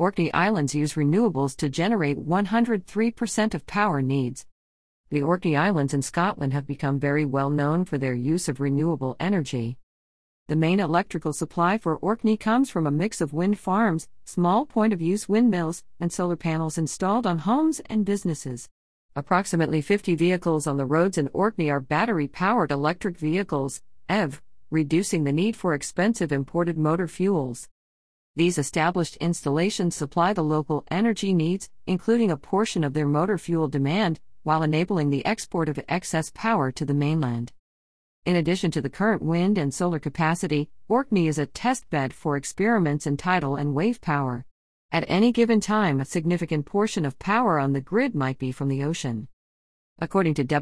Orkney Islands use renewables to generate 103% of power needs. The Orkney Islands in Scotland have become very well known for their use of renewable energy. The main electrical supply for Orkney comes from a mix of wind farms, small point-of-use windmills, and solar panels installed on homes and businesses. Approximately 50 vehicles on the roads in Orkney are battery-powered electric vehicles, EV, reducing the need for expensive imported motor fuels. These established installations supply the local energy needs, including a portion of their motor fuel demand, while enabling the export of excess power to the mainland. In addition to the current wind and solar capacity, Orkney is a test bed for experiments in tidal and wave power. At any given time, a significant portion of power on the grid might be from the ocean. According to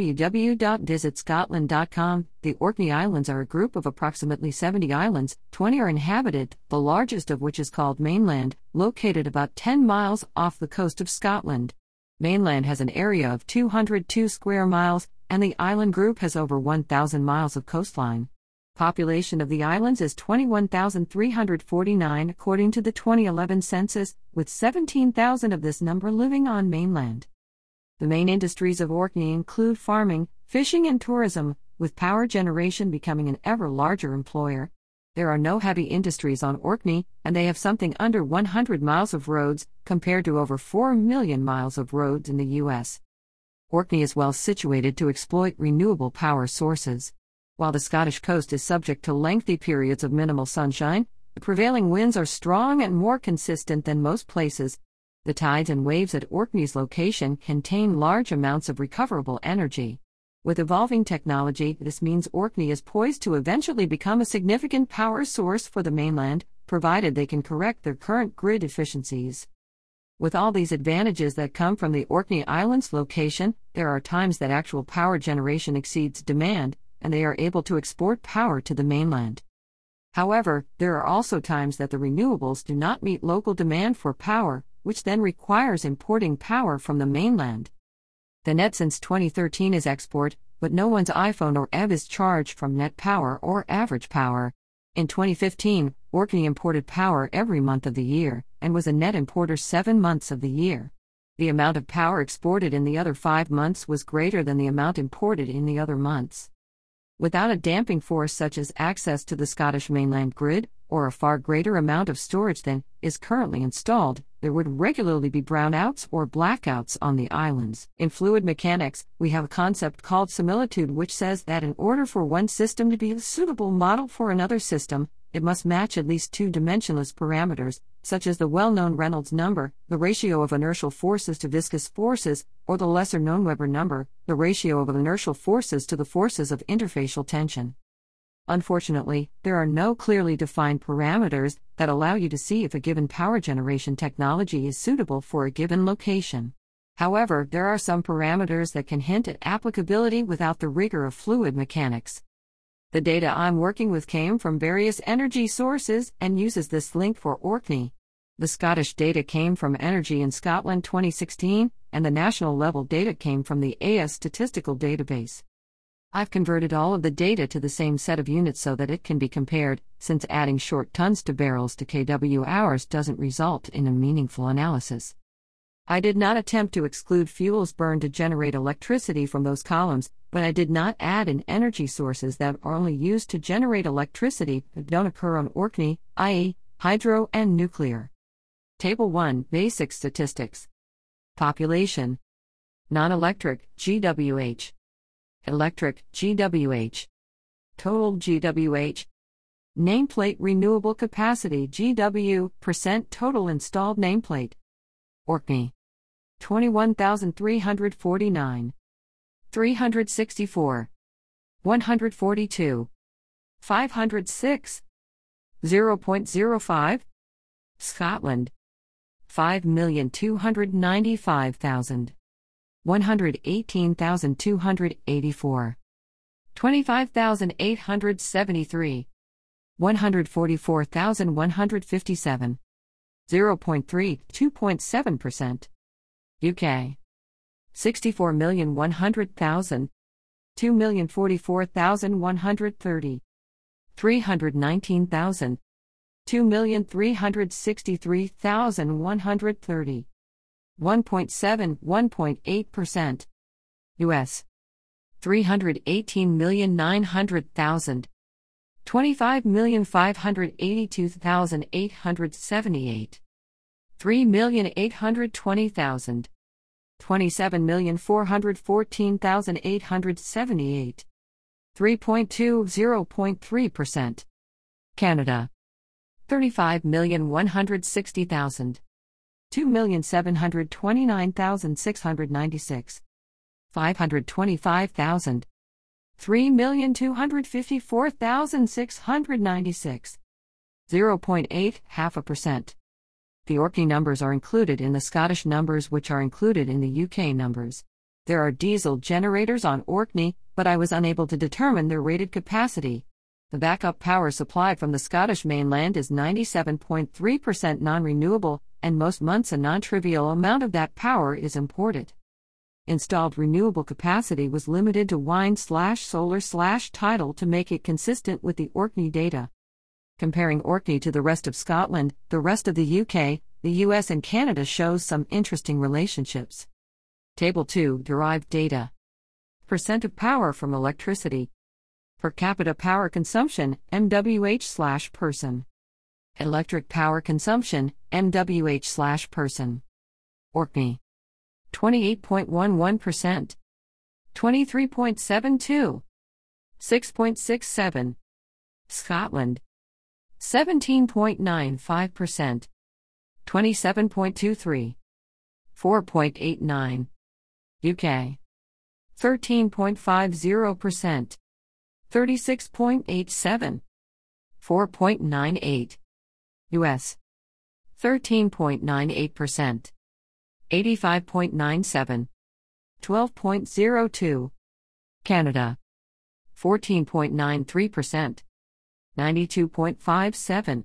www.visitscotland.com, the Orkney Islands are a group of approximately 70 islands. 20 are inhabited, the largest of which is called Mainland, located about 10 miles off the coast of Scotland. Mainland has an area of 202 square miles, and the island group has over 1,000 miles of coastline. Population of the islands is 21,349 according to the 2011 census, with 17,000 of this number living on mainland. The main industries of Orkney include farming, fishing and tourism, with power generation becoming an ever larger employer. There are no heavy industries on Orkney, and they have something under 100 miles of roads, compared to over 4 million miles of roads in the U.S. Orkney is well situated to exploit renewable power sources. While the Scottish coast is subject to lengthy periods of minimal sunshine, the prevailing winds are strong and more consistent than most places. The tides and waves at Orkney's location contain large amounts of recoverable energy. With evolving technology, this means Orkney is poised to eventually become a significant power source for the mainland, provided they can correct their current grid deficiencies. With all these advantages that come from the Orkney Islands location, there are times that actual power generation exceeds demand, and they are able to export power to the mainland. However, there are also times that the renewables do not meet local demand for power, which then requires importing power from the mainland. The net since 2013 is export, but no one's iPhone or EV is charged from net power or average power. In 2015, Orkney imported power every month of the year, and was a net importer 7 months of the year. The amount of power exported in the other 5 months was greater than the amount imported in the other months. Without a damping force such as access to the Scottish mainland grid, or a far greater amount of storage than is currently installed, there would regularly be brownouts or blackouts on the islands. In fluid mechanics, we have a concept called similitude, which says that in order for one system to be a suitable model for another system, it must match at least two dimensionless parameters, such as the well-known Reynolds number, the ratio of inertial forces to viscous forces, or the lesser-known Weber number, the ratio of inertial forces to the forces of interfacial tension. Unfortunately, there are no clearly defined parameters that allow you to see if a given power generation technology is suitable for a given location. However, there are some parameters that can hint at applicability without the rigor of fluid mechanics. The data I'm working with came from various energy sources and uses this link for Orkney. The Scottish data came from Energy in Scotland 2016, and the national level data came from the AS statistical database. I've converted all of the data to the same set of units so that it can be compared, since adding short tons to barrels to kW hours doesn't result in a meaningful analysis. I did not attempt to exclude fuels burned to generate electricity from those columns, but I did not add in energy sources that are only used to generate electricity that don't occur on Orkney, i.e., hydro and nuclear. Table 1, Basic Statistics. Population. Non-electric, GWH. Electric, GWH. Total GWH. Nameplate renewable capacity, GW, % total installed nameplate. Orkney. 21,349. 364. 142. 506. 0.05. Scotland. 5,295,000. 118,284. 25,873. 144,157. 0.3, 2.7%. UK. 64,100,000. 2,044,130. 319,000. 2,363,130. 1.7, 1.8%. U.S. 318,900,000. 25,582,878. 3,820,000. 27,414,878. 3.2, 0.3%. Canada. 35,160,000. 2,729,696. 525,000. 3,254,696. 0.8, 0.5%. The Orkney numbers are included in the Scottish numbers, which are included in the UK numbers. There are diesel generators on Orkney, but I was unable to determine their rated capacity. The backup power supply from the Scottish mainland is 97.3% non-renewable, and most months a non-trivial amount of that power is imported. Installed renewable capacity was limited to wind/solar/tidal to make it consistent with the Orkney data. Comparing Orkney to the rest of Scotland, the rest of the UK, the US and Canada shows some interesting relationships. Table 2, derived data. Percent of power from electricity. Per capita power consumption, MWH/person. Electric power consumption, MWH/person. Orkney. 28.11%. 23.72. 6.67. Scotland. 17.95%. 27.23. 4.89. UK. 13.50%. 36.87. 4.98. US. 13.98%. 85.97. 12.02. Canada. 14.93%. 92.57.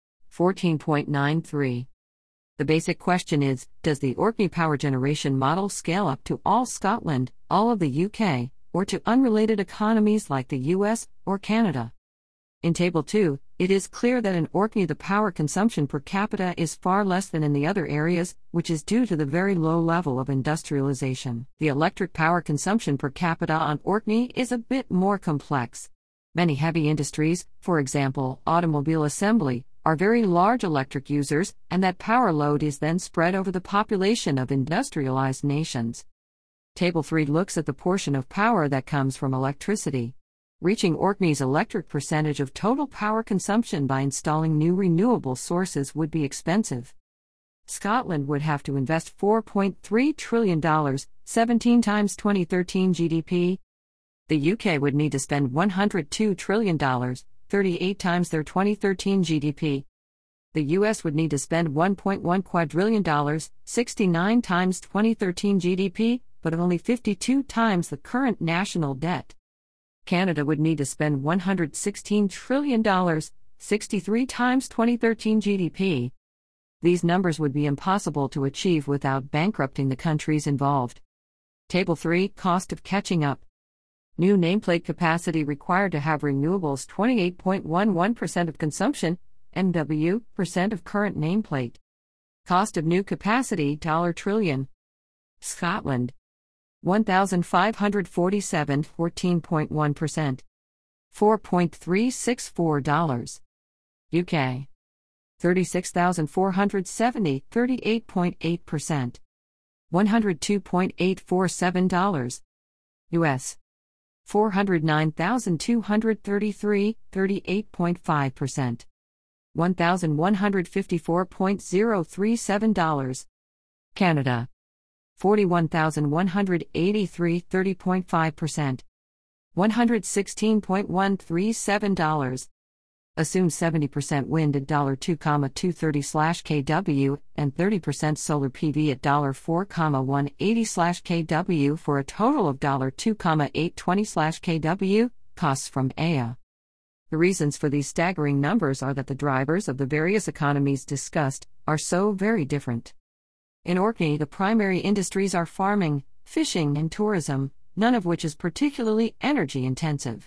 14.93. The basic question is, does the Orkney power generation model scale up to all Scotland, all of the UK, or to unrelated economies like the US or Canada? In Table 2, it is clear that in Orkney the power consumption per capita is far less than in the other areas, which is due to the very low level of industrialization. The electric power consumption per capita on Orkney is a bit more complex. Many heavy industries, for example, automobile assembly, are very large electric users, and that power load is then spread over the population of industrialized nations. Table 3 looks at the portion of power that comes from electricity. Reaching Orkney's electric percentage of total power consumption by installing new renewable sources would be expensive. Scotland would have to invest $4.3 trillion, 17 times 2013 GDP. The UK would need to spend $102 trillion, 38 times their 2013 GDP. The US would need to spend $1.1 quadrillion, 69 times 2013 GDP, but only 52 times the current national debt. Canada would need to spend $116 trillion, 63 times 2013 GDP. These numbers would be impossible to achieve without bankrupting the countries involved. Table 3, cost of catching up. New nameplate capacity required to have renewables 28.11% of consumption, MW, percent of current nameplate. Cost of new capacity, $1 trillion. Scotland. 1,547, 14.1%. $4.364. UK. 36,470, 38.8%. $102.847. US. 409,233, 38.5%. $1,154.037. Canada. 41,183, 30.5%. $116.137. Assume 70% wind at $2,230/kW and 30% solar PV at $4,180/kW for a total of $2,820/kW, costs from EA. The reasons for these staggering numbers are that the drivers of the various economies discussed are so very different. In Orkney, the primary industries are farming, fishing, and tourism, none of which is particularly energy intensive.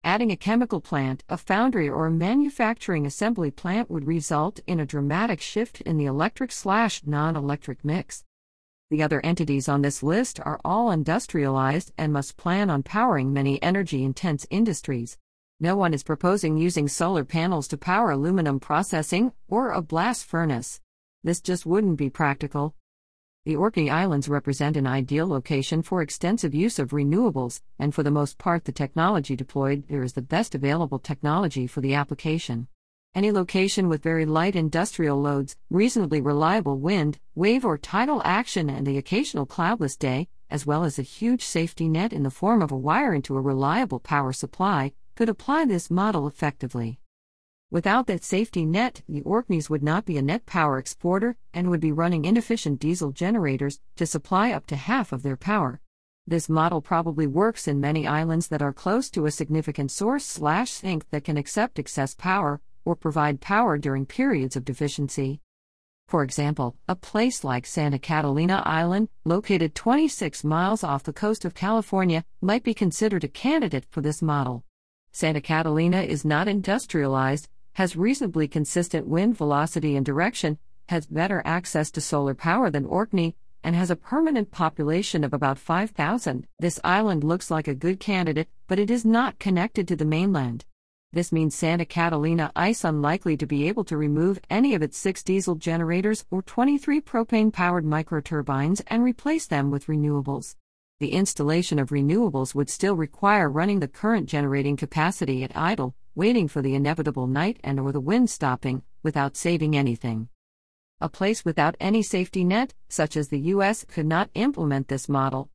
Adding a chemical plant, a foundry, or a manufacturing assembly plant would result in a dramatic shift in the electric/non-electric mix. The other entities on this list are all industrialized and must plan on powering many energy-intense industries. No one is proposing using solar panels to power aluminum processing or a blast furnace. This just wouldn't be practical. The Orkney Islands represent an ideal location for extensive use of renewables, and for the most part the technology deployed there is the best available technology for the application. Any location with very light industrial loads, reasonably reliable wind, wave or tidal action and the occasional cloudless day, as well as a huge safety net in the form of a wire into a reliable power supply, could apply this model effectively. Without that safety net, the Orkneys would not be a net power exporter and would be running inefficient diesel generators to supply up to half of their power. This model probably works in many islands that are close to a significant source/sink that can accept excess power or provide power during periods of deficiency. For example, a place like Santa Catalina Island, located 26 miles off the coast of California, might be considered a candidate for this model. Santa Catalina is not industrialized, has reasonably consistent wind velocity and direction, has better access to solar power than Orkney, and has a permanent population of about 5,000. This island looks like a good candidate, but it is not connected to the mainland. This means Santa Catalina is unlikely to be able to remove any of its 6 diesel generators or 23 propane-powered microturbines and replace them with renewables. The installation of renewables would still require running the current generating capacity at idle, waiting for the inevitable night and/or the wind stopping, without saving anything. A place without any safety net, such as the U.S., could not implement this model.